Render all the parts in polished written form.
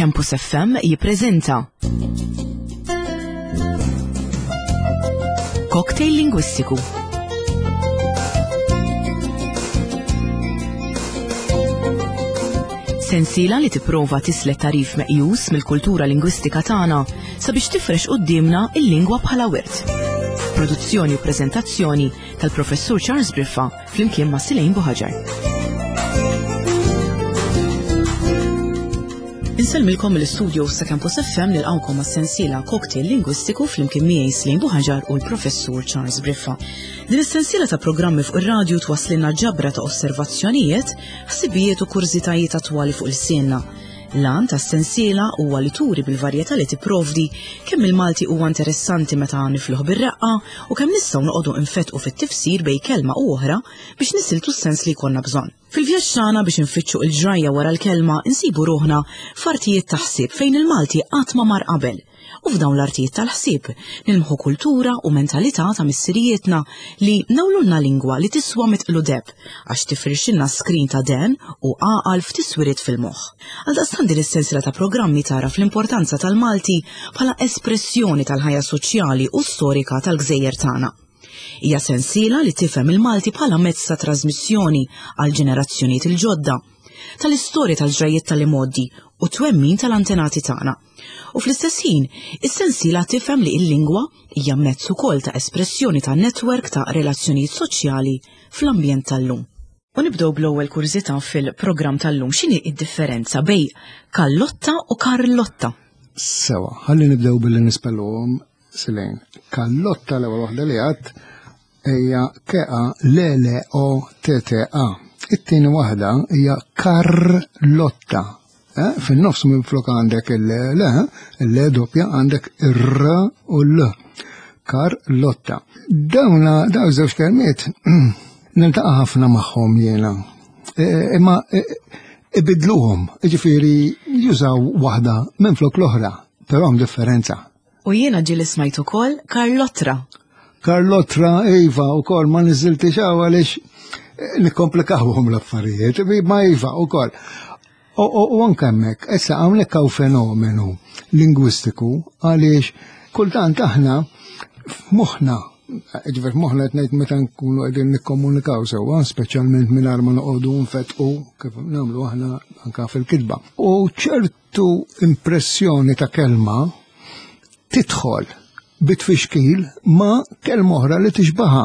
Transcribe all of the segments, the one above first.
Campus FM jippreżenta Cocktail Lingwistiku. Sensiela li tipprova tislet tarif meqjus mill-kultura lingwistika tagħna sabiex tifrex qudiemna il-lingwa bħala wirt. Produzzjoni u preżentazzjoni tal-Professur Charles Briffa flimkien ma' Silejn Buħaġar. Insellmilkom mill-istudio sa Campus FM nilqawkom mas-sensiela Cocktail Lingwistiku flimkien miegħi Silejn Buħaġar u l-Professur Charles Briffa. Din is-sensiela ta' programmi fuq ir-radju twasslilna ġabra ta' osservazzjonijiet, ħsibijiet u kurżitajiet attwali fuq il-sienna. L-għan ta' sensiela huwa li turi bil-varjetà li tipprovdi kemm il-Malti huwa interessanti meta nifluh bir-reqqa u kemm nistgħu noqogħdu nfettqu fit-tifsir bejn kelma u oħra biex nisiltu s-sens li jkollna bżonn. Fil-vjaġġ tagħna biex infittxu l-ġrajja wara l-kelma insibu ruħna f'artijiet ta' ħsieb fejn il-Malti qatt ma mar qabel. U f'dawn l-artijiet tal-ħsieb nilmħu kultura u mentalità ta' missirijietna li nawlulna lingwa li tiswa mitqlu deb għax tifrixxilna skrin ta' den u għaqal f'tiswiriet fil-moħħ. Għaldaqstant din is-sensiela ta' programmi tara fl-importanza tal-Malti bħala espressjoni tal-ħajja soċjali u storika tal-gżejjer tagħna. Hija sensiela li tifhem il-Malti bħala mezz ta' trasmissjoni għal ġenerazzjonijiet il-ġodda tal-istorja tal-ġrajiet tal-imoddi u twemmin tal-antenati tagħna. U fl-istess ħin, is-sensiela tifhem li l-lingwa hija mezz ukoll ta' espressjoni ta' netwerk ta' relazzjonijiet soċjali fl-ambjent tal-lum. U nibdew bl-ewwel kurżità fil-programm tal-lum x'inhi d-differenza bejn Kallotta u Karlotta. Sewa, ħalli nibdew billi nispelluhom Silejn. Kallotta l-ewwel waħda li għadd hija keqa L-L-O-T-T-A. It-tieni waħda hija Karlotta. Fin-nofs minn flok għandek il-le doppja għandek ir-r u l. Karlotta. Daw żewġ kelmiet niltaqa' ħafna magħhom jiena. Imma ibidluhom, jiġifieri jużaw waħda minn flok l-oħra, però hemm differenza. U jiena ġieli smajt ukoll Karlottra. Karlottra iva wkoll ma niżiltix għaliex nikkomplikawhom l-affarijiet, ma iva wkoll. U anke hemmhekk, issa hawnhekk hawn fenomenu lingwistiku għaliex kultant aħna f'moħħna, ġifier moħħna qed ngħid meta nkunu qegħdin nikkomunikaw sewwa, speċjalment mingħajr ma noqogħdu nfettqu kif nagħmlu aħna anke fil-kitba. U ċertu impressjoni ta' kelma tidħol bitfixkil ma' kelma oħra li tixbaħha.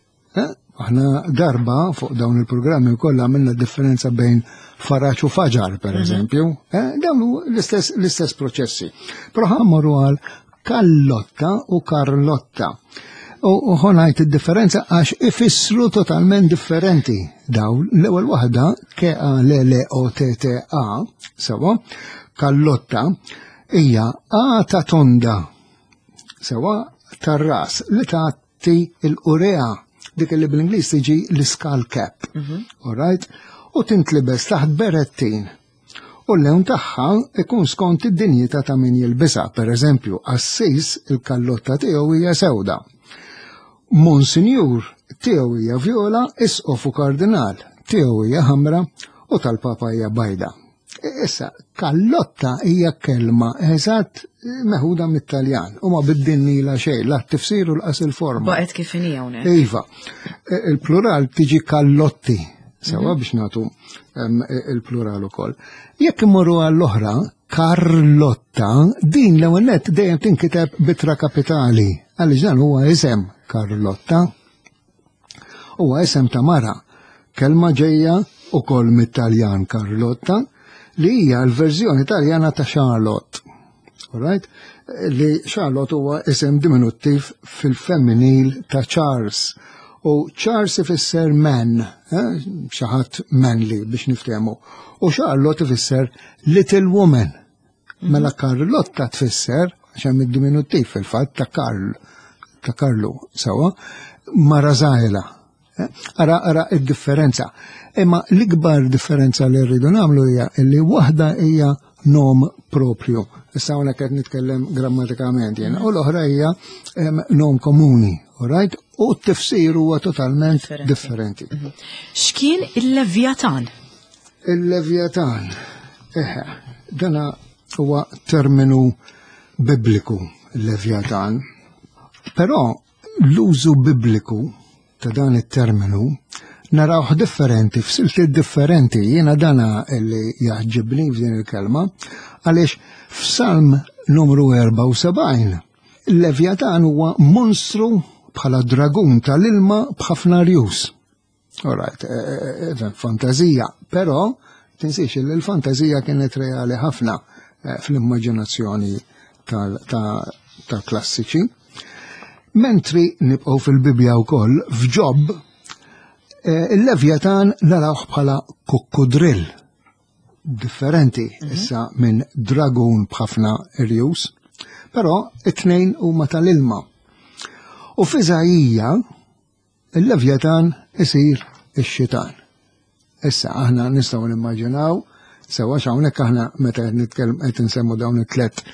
Aħna darba fuq dawn il-programmi wkoll għamilna differenza bejn faraċ u faġar, per eżempju. Dawn l-istess proċessi. Però ħammorru għal Kallotta u Karlotta. U ħonajt id-differenza għax ifissru totalment differenti. Dawn l-ewwel waħda keqa L-L-O-T-T-A, sewa, Kallotta hija A ta' tonda, sewa tar-ras li tagħti l-urea dik li bl-Ingliż tiġi l-skull cap. All right? U tintlibes taħt berettin. U l-lewn tagħha ikun skont id-dinjità ta' min jilbisha. Pereżempju, Assis il-kallotta tiegħu hija sewda. Monsinjur tiegħu hija vjola, isqofu kardinal tiegħu hija ħamra u tal-papa hija bajda. Issa, kallotta hija kelma eżatt meħuda mit-Taljan u ma biddinila xejn, la tifsir u l-qas il-forma. Baqgħet kif inhi hawnhekk. Iva, il-plural tiġi kallotti. Sewa biex nagħtu il-plural ukoll. Jekk immorru għall-oħra, Karlotta, din l-ewwel nett dejjem tinkiteb bitra kapitali. Għaliex dan huwa isem Karlotta. Huwa isem ta' mara. Kelma ġejja ukoll mit-Taljan Karlotta li hija l-verżjoni Taljana ta' Charlotte. All right? Li Charlotte huwa isem diminuttiv fil-femminil ta' Charles. U Charles ifisser man, xi ħadd manly biex niftehmu. U Charlotte ifisser little woman. Mela Karlotta tfisser, xem id-diminuttiv fil-fatt ta' Karlu, sewa, mara żgħira. Ara id-differenza. Imma l-ikbar differenza li rridu nagħmlu hija li waħda hija nom propju. Issa hawnhekk qed nitkellem grammatikament jiena, u l-oħra hija nom komuni, all right? U t-tifsir huwa totalment differenti. X'kien il-Levjatan? Il-Levjatan. Dana huwa terminu bibliku l-Levjatan, però l-użu bibliku ta' dan it-terminu narawh differenti, f'siltiet differenti, jiena dana li jaħġibni f'din il-kelma, għaliex f'Salm numru 74, il-Levjatan huwa monstru bħala dragun tal-ilma b'ħafna rjus. Alright, fantazija, però tinsiex li l-fantazija kienet reali ħafna fl-immaġinazzjoni tal-klassiċi. Mentri nibqgħu fil-Bibja wkoll f'Ġobb, il-Levjatan narawh bħala kokkudrill differenti issa minn dragun b'ħafna rjus, però it-tnejn huma tal-ilma. U f'Iżajija il-Levjatan isir ix-xitan. Issa aħna nistgħu nimmaġinaw sewa hawnhekk aħna meta qed insemmu dawn it-tlet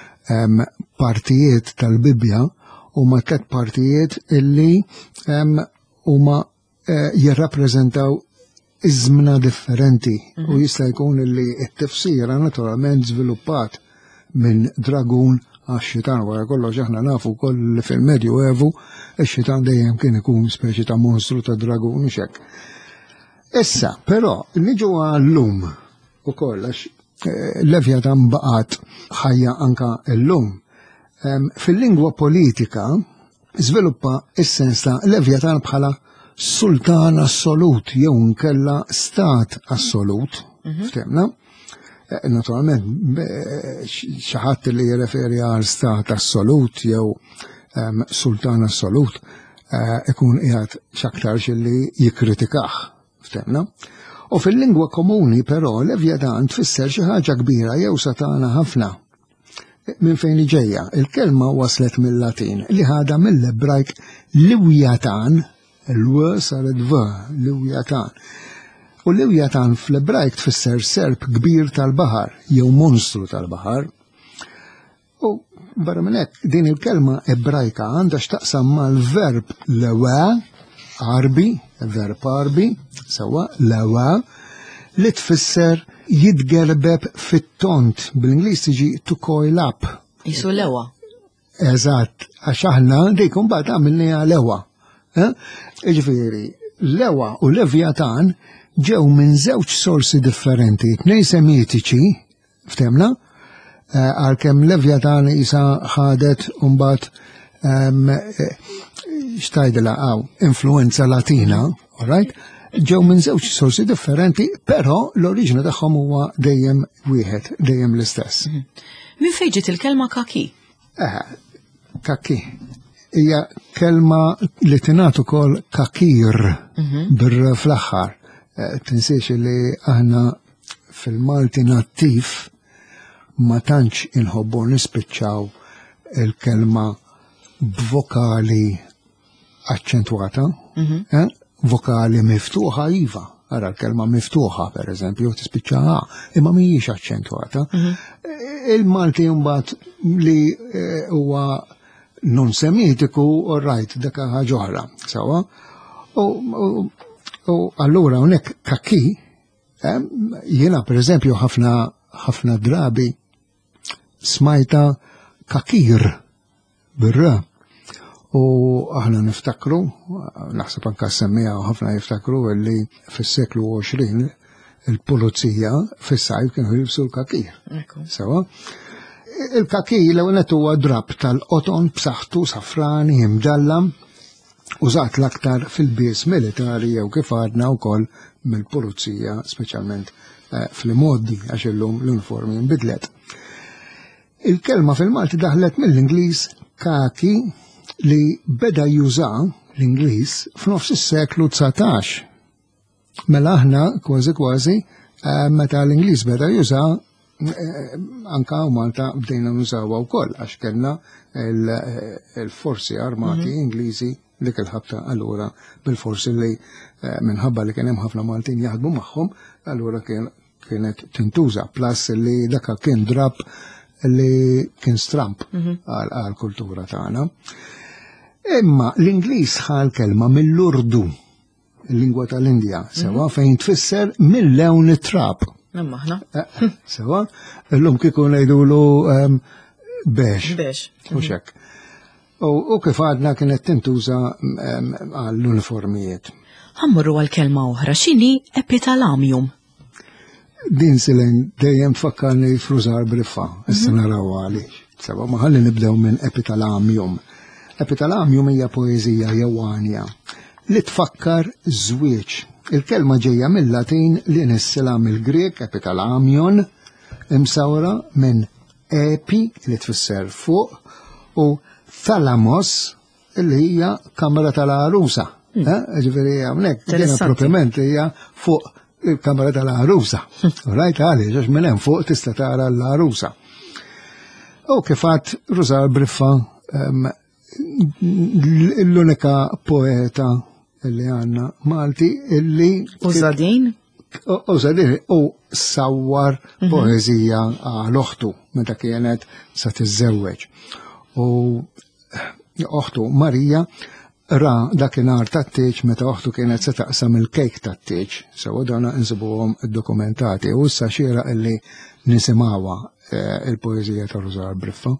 partijiet tal-Bibja huma tlet partijiet illi huma jirrappreżentaw iż-żmna differenti u jista' jkun illi t-tifsira naturalment żviluppat minn dragun għax-xitan, wara kollox aħna nafu wkoll fil-Medju Evu ix-xitan dejjem kien ikun speċi ta' monstru ta' dragun u xekk. Issa, però, niġu għall-lum ukoll għax l-Levjatan baqgħet ħajja anka llum. Fil-lingwa politika żviluppa is-sens ta' Levjatan bħala sultan assolut jew nkella stat assolut, ftemna? Naturalment, xi ħadd li jirreferi għal stat assolut jew sultan assolut ikun qiegħed x'aktarx li jikkritikah, ftemna? U fil-lingwa komuni però Levjatan tfisser xi ħaġa kbira jew satana ħafna. Minn fejn ġejja, il-kelma waslet mill-Latin li ħada mill-Ebrajk Liwjatan, l-w saret v, Liwjatan. U Liwjatan fl-Ebrajk tfisser serp kbir tal-baħar jew monstru tal-baħar. U barra minn hekk din il-kelma Ebrajka għandha x'taqsam mal-verb lewa, arbi, verb arbi, sewa lewa, li tfisser jitgerbeb fit-tont, bil-Ingliż tiġi to coil up. Jisu lewa. Eżatt, għax aħna dejkom bad għamilniha lewa. Ġifieri, lewa u Levjatan ġew minn żewġ sorsi differenti, tnej semitiċi, ftemna, għalkemm Levjatan isa ħadet mbagħad xtajdila influenza latina, all right? Ġew minn żewġ sorsi differenti, però l-oriġina tagħhom huwa dejjem wieħed, dejjem l-istess. Min fejn ġiet il-kelma kaki? Kaki. Hija kelma li tingħat ukoll kakir fl-aħħar. Tinsiex li aħna fil-Malti nattiv ma tantx inħobbu nispiċċaw il-kelma b'vokali aċċentwata, vokali miftuħa iva, ara l-kelma miftuħa per eżempju tispiċċa imma mhijiex aċċentwata. Il-Malti mbagħad li huwa non semitiku orrajt dak ħaġa oħra, sewa. U allura hawnhekk kaki jiena per eżempju ħafna drabi smajta kakir bir-ra. U aħna niftakru, naħseb anka semmija ħafna jiftakru li fis-seklu 20 il-pulizija fis-sajf kienu jilbsu l-kakir. Sewa? Il-kakir l-ewwel huwa drab tal-qoton b'saħħtu safrani imdallam użat l-aktar fil-bies militari jew kif għadna wkoll mill-pulizija, speċjalment fil-modi għax illum l-uniformi nbidlet. Il-kelma fil-Malti daħlet mill-Ingliż kaki li beda juża l-Ingliż f'nofs is-seklu 19. Mela aħna kważi meta l-Ingliż beda juża anka Malta bdejna nużawha wkoll għax kellna il-forsi armati Ingliżi dik il-ħabta allura bil-forsi li minħabba li kien hemm ħafna Maltin jaħdmu magħhom, allura kienet tintuża plus li dak kien drab li kien stramp għal-kultura tagħna. Imma l-Ingliż ħal kelma mill-Urdu, il-lingwa tal-Indja, sewa fejn tfisser mill-lewn it-trab. Aħna. Sewa, l-lum kiku ngħidulu bex. Bex. U xek. U kif għadna kienet tintuża għall-uniformijiet. Ħammurru għal-kelma oħra, x'inhi epitalamium? Din silen dejjem tfakkarni f'Rużar Briffa, issa naraw għaliex. Seba ma ħalli nibdew minn epitalamium. Epitalamium hija poeżija jewwanja li tfakkar żwieġ. Il-kelma ġejja mill-Latin li nissila mill-Grek epitalamion imsawra minn epi li tfisser fuq u thalamos li hija kamra tal-arusa. Ġifieri hawnhekk jiena proprjament hija fuq il-kamra tal-arusa. Rajt għaliex għax minn hemm fuq tista' tara l-arusa. U kif għadt Rużar Briffa l-unika poeta illi għandna Malti illi Użadin u sawwar poeżija għal oħtu meta kienet sa tiżżewweġ. U oħtu Marija ra dakinhar tat-tieġ meta oħtu kienet se taqsam il-kejk tat-tieġ. Sewa dana insibuhom iddokumentati u issa xiera illi nisimgħuha il-poeżija ta' Rużar Briffa.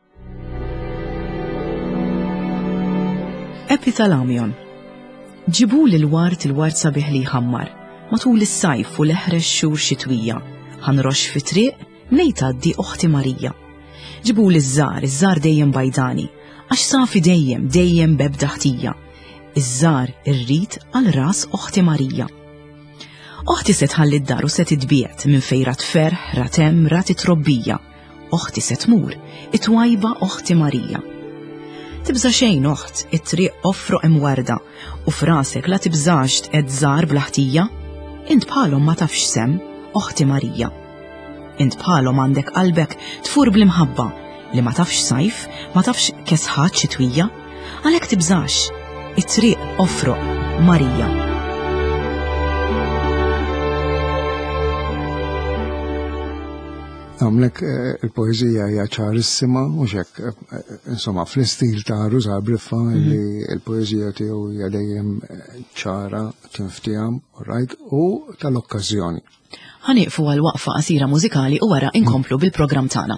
Epitalamion. Ġibu l-wart il-wart sabiħ li jħammar, matul is-sajf u l-eħrex xhur xitwija. Ħanrox fi triq ngħid għaddi oħti Marija. Ġibu l-żar, iż-żar dejjem bajdani, għax safi dejjem bebda ħtija. Iż-żar irrid għal ras oħti Marija. Oħti se tħalli d-dar u se titbiet minn fejn rat ferħ, ratem, rat trobbija. Oħti se tmur, it-twajba oħti Marija. Tibża xejn oħt, it-triq offroq imwarda u frasek la tibżax tqed żgħar bl-ħtija. Int bħalhom ma tafx sem, oħti Marija. Int bħalhom għandek qalbek tfur bl-imħabba li ma tafx sajf, ma tafx kesħat xitwija, għalhekk tibżax, it-triq offroq Marija. Għamlek il-poezija hija ċarissima u hekk insomma fl-istil ta' Rużar Briffa li l-poezija tiegħu hija dejjem ċara, tinftiham, u tal-okkażjoni. Ħanieqfu għal waqfa qasira mużikali u wara inkomplu bil-programm tagħna.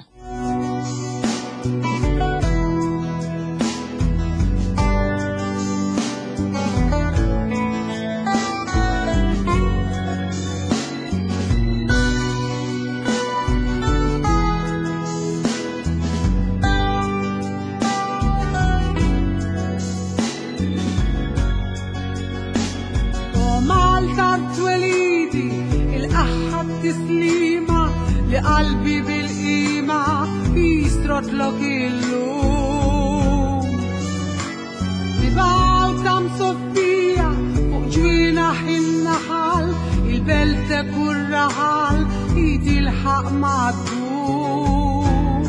qalbi bil-qima jistrotlok illum. Nibaw tam Sofija fuq ġwina ħin-naħal, il-belte kurraħal jitilħaq maddur.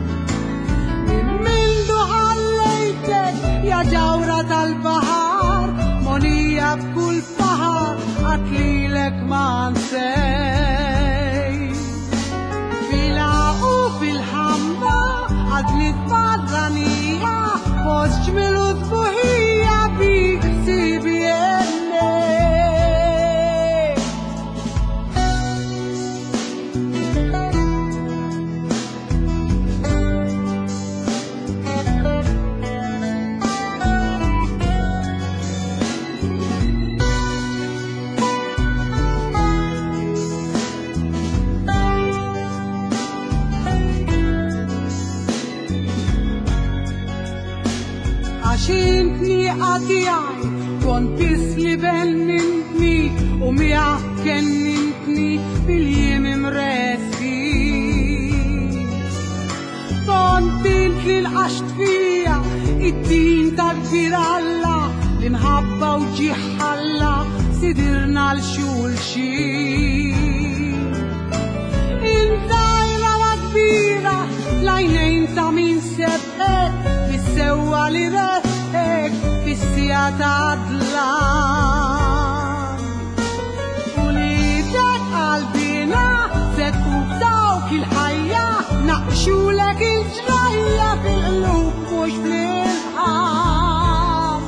Mindu ħallejtek ja ġawra tal-bahar, monija b'kull fahar għatlilek ma nsej. Fil-għu fil-ħamba għadni t-barranija, fost ġmilu t-buħija bik sibi Għaxintni għadijaj, kont tisli bennintni, u miħak kennintni bil-jiem imresti. Kont intli l-għaxt fija, id-din ta' kbiralla, l-imħabba u ġiħalla, sidirna l-xulxin. Intajla ma' kbira, lajnejn ta' min sebħet, sewa li reħek fissija ta' dlan. U li tek qalbina se tkun dawk il-ħajja, naqxulek il-ġrajja fil-qlub mux fl-ilħam.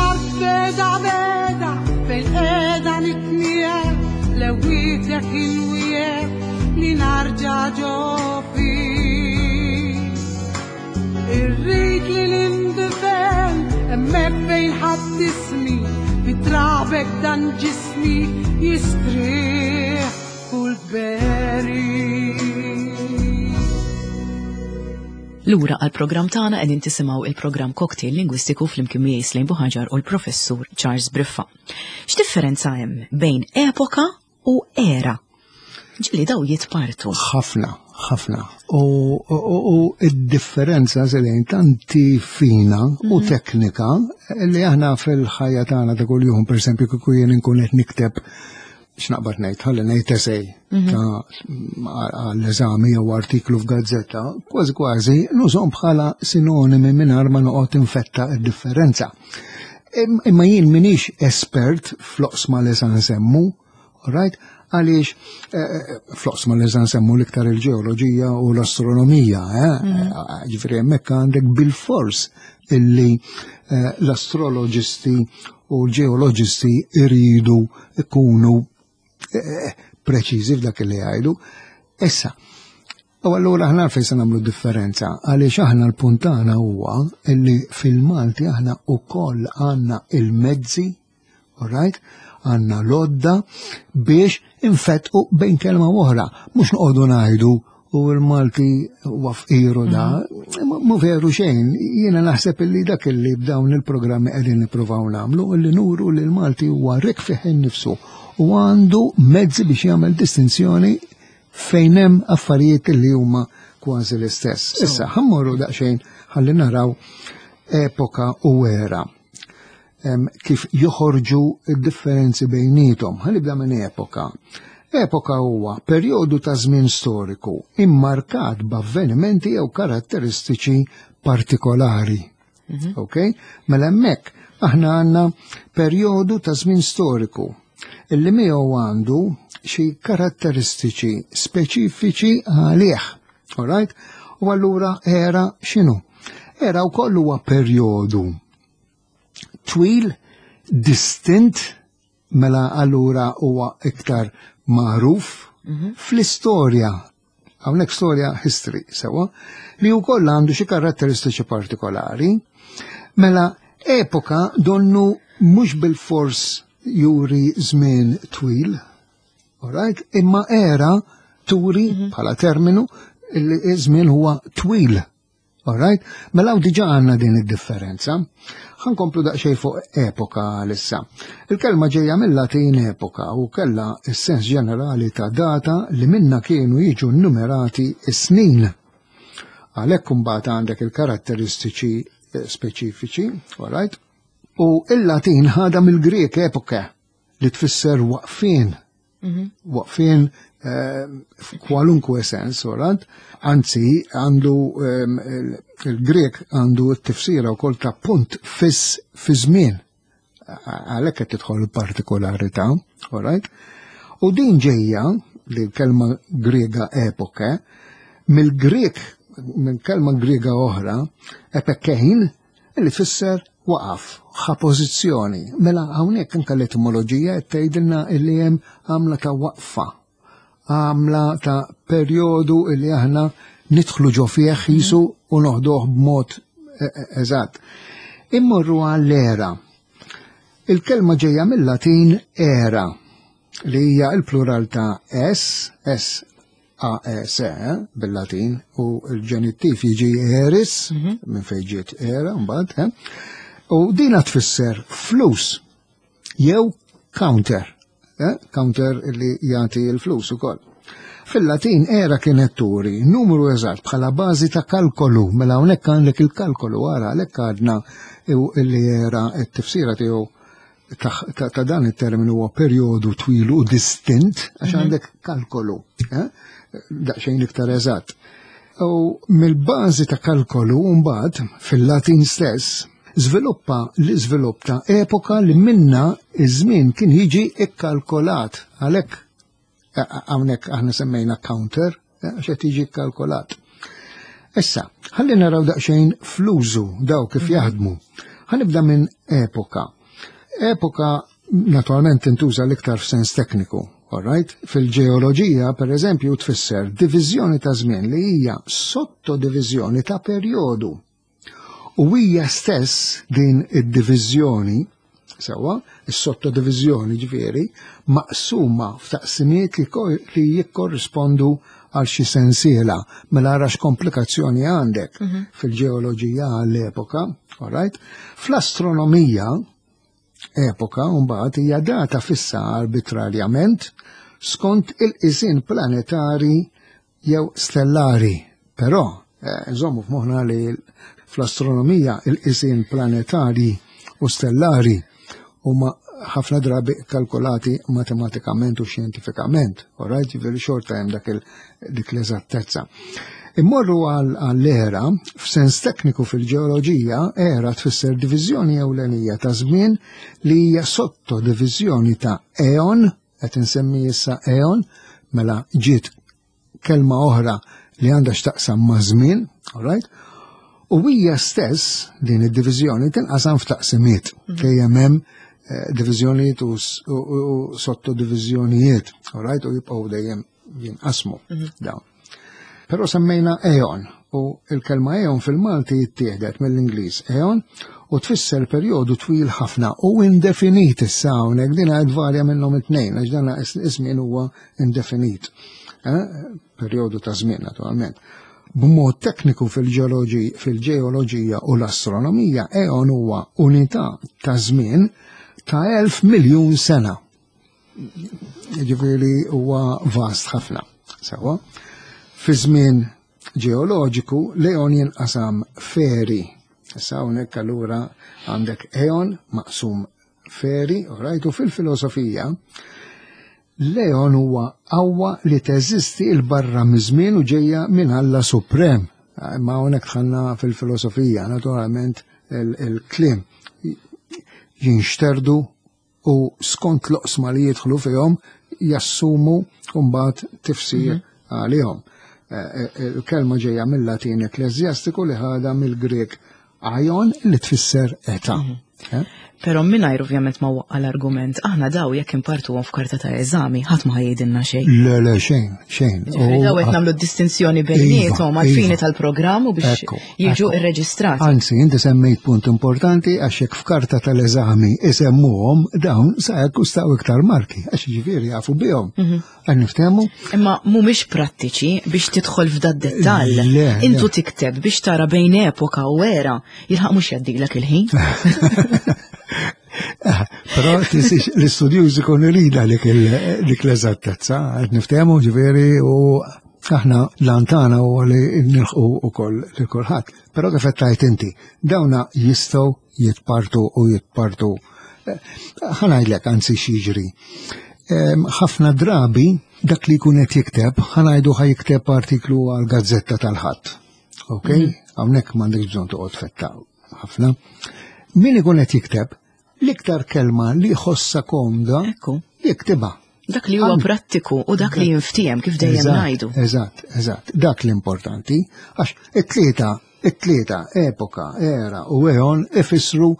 l-art beda beda fil-qeda nitnija l-ewwietek il-wiek li narġa' ġofi. Irrid li l-indifen hemmhekk fejn ħadd ismi fit-trabek dan ġismi jistrieħ kull beri. Lura għal-programm tagħna qegħdin tisimgħu il-programm Cocktail Lingwistiku fl-imkien miegħi Slejn Buħaġar u l-Professur Charles Briffa. X'differenza hemm bejn epoka u era? Ġieli daw jitpartu. Ħafna. U id-differenza żelejn tanti fina u teknika li aħna fil-ħajja tagħna ta' kuljum, pereżempju kieku jien inkun qed nikteb x'naqbad ngħid, ħalli ngħid essej għall-eżami jew artiklu f'gazzetta, kważi nużhom bħala sinonimi mingħajr ma noqgħod infetta d-differenza. Imma jien minix espert fl-oqsma li sa nsemmu, right? Għaliex fl-oqsma li sa nsemmu l-iktar il-ġeoloġija u l-astronomija, ġifieri hemmhekk għandek bil-fors illi l-astroloġisti u l-ġeoloġisti iridu ikunu preċiżi f'dak li jgħidu. Issa, u allura aħna fejn se nagħmlu differenza, għaliex aħna l-puntana huwa illi fil-Malti aħna wkoll għandna il-mezzi, alright, għandna lodda biex infettqu bejn kelma oħra, mhux noqogħdu ngħidu u l-Malti huwa fqiru da, mu veru xejn, jiena naħseb illi dak illi b'dawn il-programmi qegħdin nippruvaw nagħmlu illi nuru li l-Malti huwa rek fih innifsu u għandu mezzi biex jagħmel distinzjoni fejn hemm affarijiet li huma kważi l-istess. Issa ħammorru daqsxejn ħalli naraw epoka u era. Kif joħorġu id-differenzi bejnietom. Ħanibda minn epoka. Epoka huwa perjodu ta' żmien storiku immarkat b'avvenimenti jew karatteristiċi partikolari. Okay? Mela hemmhekk aħna għandna perjodu ta' żmien storiku illi miegħu għandu xi karatteristiċi speċifiċi għalih. Alright? U allura era x'inhu? Era wkoll huwa perjodu twil, distint, mela allura huwa iktar magħruf fl-istorja, hawnhekk storja history sewa, li wkoll għandu xi karatteristiċi partikolari, mela epoka donnu mhux bil-fors juri żmien twil, alright, imma era turi bħala terminu il-żmien huwa twil. Alright? Mela diġà għandna din id-differenza. Ħankomplu daqsxejn fuq epoka lissa. Il-kelma ġejja mill-Latin epoka u kellha s-sens ġenerali ta' data li minna kienu jiġu nnumerati s-snin. Għalhekk imbagħad għandek il-karatteristiċi speċifiċi, alright? U il-Latin ħada mill-Grek epoka li tfisser waqfien. Waqfien f'kwalunkwe sens, alright? Anzi, għandu il-Grek għandu t-tifsira wkoll ta' punt fiss fi żmien. Għalhekk qed tidħol il-partikolarità, alright? U din ġejja li l-kelma Griega epoke mill-Grek, mill-kelma Griega oħra, epekein, li tfisser waqaf, ħa pożizzjoni. Mela hawnhekk anke l-etimoloġija qed tgħidilna li hemm għamla ta' waqfa, għamla ta' perjodu li aħna nidħlu ġo fih qisu u noħduh b'mod eżatt. Immorru għall-era. Il-kelma ġejja mill-Latin era, li hija l-plural ta' S-A-S bil-Latin, u l-ġenittiv jiġi eris, minn fejn ġiet era, mbagħad, u dina tfisser flus jew counter. Counter li jagħti l-flus ukoll. Fil-Latin era kienet turi numru eżatt bħala bażi ta' kalkolu, mela hawnhekk għandek il-kalkolu wara għalhekk għadna li era t-tifsira tiegħu ta' dan it-terminu huwa perjodu twil u distint għax għandek kalkolu, daqsxejn iktar eżatt. U mill-bażi ta' kalkolu mbagħad fil-Latin stess żviluppa l-iżvilupp ta' epoka li minna iż-żmien kien jiġi ikkalkolat. Għalhekk hawnhekk aħna semmejna counter għax qed jiġi kkalkolat. Issa, ħalli naraw daqsxejn fl-użu daw kif jaħdmu. Ħanibda minn epoka. Epoka naturalment intuża l-iktar f'sens tekniku, all right? Fil-ġeoloġija, per eżempju, tfisser diviżjoni ta' żmien li hija sottodiviżjoni ta' perjodu. U hija stess din id-diviżjoni, sewa, is-sottodiviżjoni ġifieri, maqsuma f'taqsimiet li jikkorrispondu għal xi sensiela, mela arax komplikazzjoni għandek fil-ġeoloġija għall-epoka, all right? Fl-astronomija, epoka mbagħad hija data fissa arbitrarjament skont il-qisin planetari jew stellari. Però nżommu f'moħħna li fl-astronomija il-qisin planetari u stellari huma ħafna drabi kalkulati matematikament u xjentifikament. Orajt, ġifieri xorta hemm dik l-eżattezza. Immorru għall-era, f'sens tekniku fil-ġeoloġija, era tfisser diviżjoni ewlenija ta' żmien li hija sottodiviżjoni ta' eon, qed insemmi issa eon, mela ġiet kelma oħra li għandha x'taqsam ma' żmien, all right? U hija stess din id-diviżjoni tinqasam f'taqsimiet, dejjem hemm diviżjonijiet u sottodiviżjonijiet, all right? U jibqgħu dejjem jinqasmu dawn. Però semmejna eon, u il-kelma eon fil-Malti jittieħdet mill-Ingliż eon u tfisser perjodu twil ħafna u indefinit issa hawnhekk din qed varja minnhom it-tnejn għax dan iż-żmien huwa indefinit. Perjodu ta' żmien naturalment. B'mod tekniku fil-ġeoloġija u l-astronomija eon huwa unità ta' żmien ta' 1000 miljun sena. Ġifieri huwa vast ħafna. Sewa? Fi żmien ġeoloġiku l-eon jinqasam feri. Issa hawnhekk allura għandek eon maqsum feri, rajtu fil-filosofija l-eon huwa qawwa li teżisti l barra miż-żmien u ġejja minn Alla Suprem. Ma hawnhekk dħalna fil-filosofija, naturalment il-kliem jinxterdu u skont l-oqsma li jidħlu fihom jassumu mbagħad tifsir għalihom. Il-kelma ġejja mill-Latin ekklesjastiku li ħada mill-Grek aion li tfisser eta. Però mingħajr ovvjament ma waqqa l-argument, aħna daw jekk impartuhom f'karta ta' eżami ħadd ma ħajdilna xejn. Le xejn. Daw qed nagħmlu d-distinzjoni bejniethom għall-fini tal-programm u biex jiġu irreġistrati. Anzi, inti semmejt punt importanti għax hekk f'karta tal-eżami isemmuhom dawn sa jekk staw iktar marki għax jiġifieri jafu bihom. Niftehmu? Imma mhumiex prattiċi biex tidħol f'da dettall. Intu tikteb biex tara bejn epoka u era jilħaq mhux jgħaddilek il-ħin. Però l-istudjuż ikun irida dik l-eżattezza, qed niftehmu ġifieri u aħna lantana u li nilħqu wkoll lil kulħadd. Però kif qed tgħid inti, dawna jistgħu jitpartu. Ħanajdlek anzi x'jiġri. Ħafna drabi dak li jkun qed jikteb ħanajdu jikteb artiklu għal gazzetta tal-ħadd. Okay? Hawnhekk m'għandekx bżonn toqgħod fetta ħafna. Min ikun qed jikteb l-iktar kelma li ħossa komda jiktibha. Dak li huwa prattiku u dak li jinftiem kif dejjem ngħidu. Eżatt. Dak l-importanti għax it-tlieta epoka, era u eon ifissru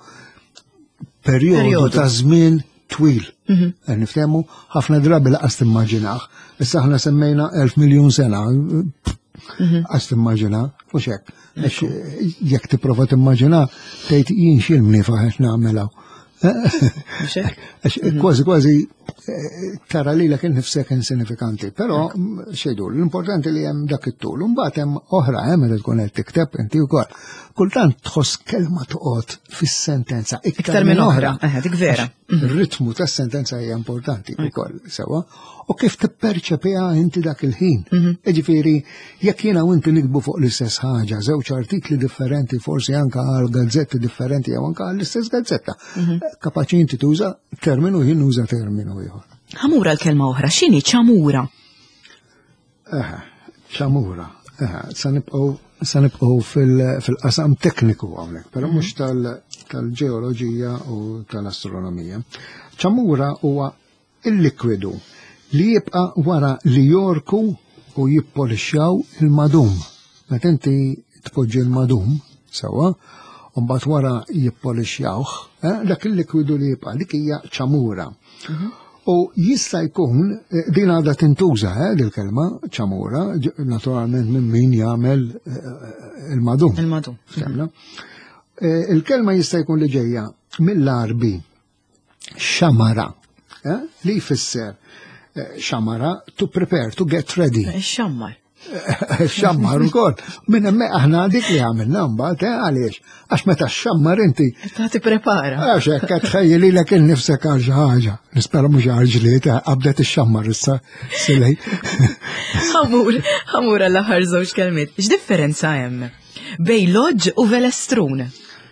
perjodu ta' żmien twil. Niftehmu ħafna drabi laqas timmaġinaħ. Issa aħna semmejna 1000 miljun sena. Għas timmaġina, mhux hekk. Jekk tipprova timmaġina, tgħid jien x'ilmni faħex nagħmelha. Kważi tara lilek innifsek insinifikanti, però xejdu l-importanti li hemm dak it-tul. Imbagħad hemm oħra hemm li tkun qed tikteb inti wkoll. Kultant tħoss kelma toqgħod fis-sentenza iktar minn oħra. Dik vera. Ir-ritmu tas-sentenza hija importanti wkoll sewwa. U kif tipperċepiha inti dak il-ħin. Jiġifieri jekk jiena u inti nikbu fuq l-istess ħaġa, żewġ artikli differenti, forsi anke għal gazzetti differenti jew anke għall-istess gazzetta. Kapaċi inti tuża terminu jien nuża terminu ieħor. Ħamura l-kelma oħra, x'inhi ċamura? ċamura. Sa nibqgħu fil-qasam tekniku hawnhekk, però mhux tal-ġeoloġija u tal-astronomija. ċamura huwa il-likwidu li jibqa' wara li jorku u jippolixxjaw il-madum. Meta inti tpoġġi l-madum sewwa mbagħad wara jippolixjawh, dak il-likwidu li jibqa' dik hija ċamura. U jista' jkun din għadha tintuża dil-kelma ċamura, naturalment minn min jagħmel il-madum. Il-madum. Il-kelma jista' jkun li ġejja mill-Arbi xamara, li jfisser xamara to prepare, to get ready. Xammar. Xammar ukoll. Minn hemmhekk aħna dik li għamilna mbagħad għaliex għax meta xammar inti. Ta' tipprepara. Għax hekk qed tħejjililek innifsek għal xi ħaġa. Nispera mhux ħarġliet qabdet ix-xammar issa silej. Ħamur għall-aħħar żewġ kelmiet. X'differenza hemm bejn loġġ u velestrun?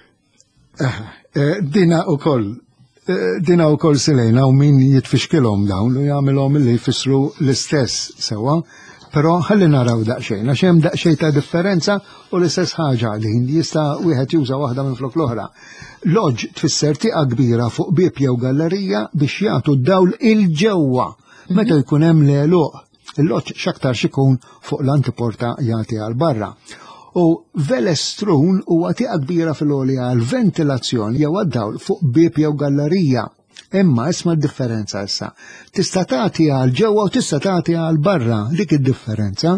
Dina ukoll silejna u min jitfixkilhom dawn u jagħmilhom li jfissru l-istess sewwa. Però ħalli naraw daqsxejn, għax hemm daqsxejn ta' differenza u l-istess ħaġa din jista' wieħed juża waħda minflok l-oħra. Loġġ tfisser tieqa kbira fuq bieb jew gallerija biex jagħtu d-dawl il-ġewwa meta jkun hemm l-għeluq. Il-loġġ x'aktar xikun fuq l-antiporta jagħti għal barra. U velestrun huwa tieqa kbira fil-għolja għal ventilazzjoni jew għad-dawl fuq bieb jew gallerija. Imma isma' d-differenza issa. Tista' tagħti għal ġewwa u tista' tagħti għal barra, dik id-differenza.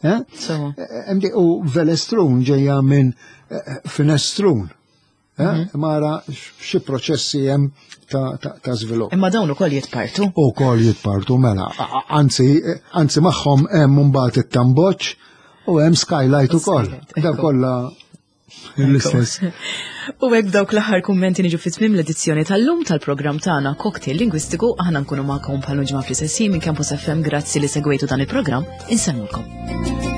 U velestrun ġejja minn finestrun. Mara xi proċessi hemm ta' żvilupp. Imma dawn ukoll jitpartu? Ukoll jitpartu mela. Anzi magħhom hemm mbagħad it-tamboġġ u hemm skylight ukoll. Dak kollha l-istess. U hekk dawk l-aħħar kummenti niġu fit-tmiem l-edizzjoni tal-lum tal-programm tagħna Cocktail Lingwistiku aħna nkunu magħkom bħal ġimgħa fl-istess minn Campus FM, grazzi li segwejtu dan il-programm, insemmulkom.